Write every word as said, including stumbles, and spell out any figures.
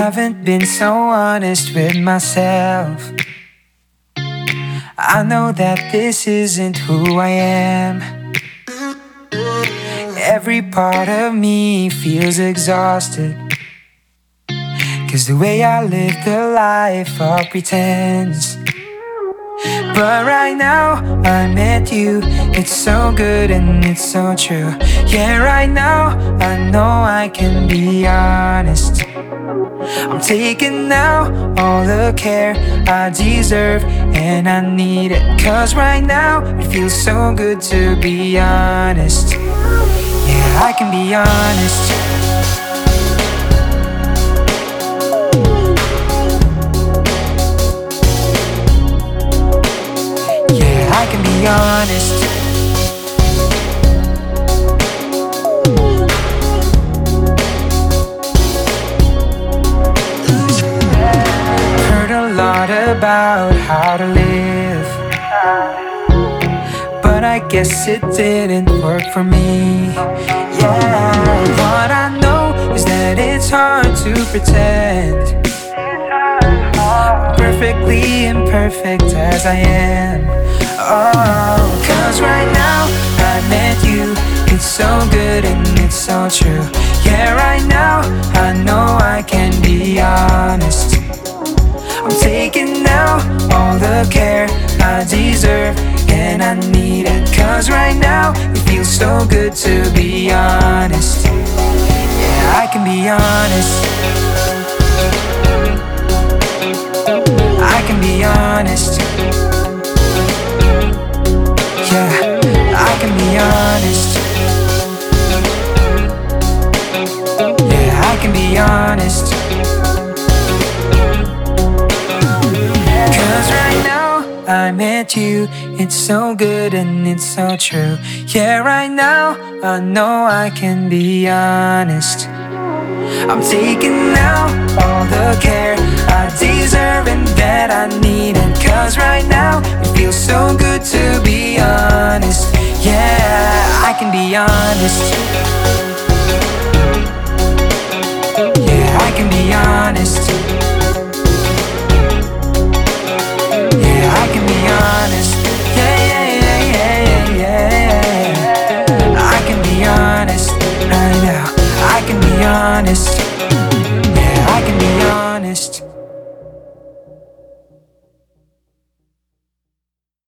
haven't been so honest with myself. I know that this isn't who I am. Every part of me feels exhausted, 'cause the way I live the life of pretense. But right now, I met you. It's so good and it's so true. Yeah, right now, I know I can be honest. I'm taking now all the care I deserve, and I need it. 'Cause right now, it feels so good to be honest. Yeah, I can be honest. Yeah, I can be honest. Heard a lot about how to live, but I guess it didn't work for me. Yeah, what I know is that it's hard to pretend I'm perfectly imperfect as I am. Oh, 'cause right now I met you. It's so good and it's so true. Yeah, right now I know I can be honest. I'm taking now all the care I deserve, and I need it. 'Cause right now it feels so good to be honest. Yeah, I can be honest. I can be honest. Yeah, I can be honest. Yeah, I can be honest. 'Cause right now I met you. It's so good and it's so true. Yeah, right now I know I can be honest. I'm taking now all the care I deserve and that I need. And 'cause right now it feels so good to be honest. Yeah, I can be honest.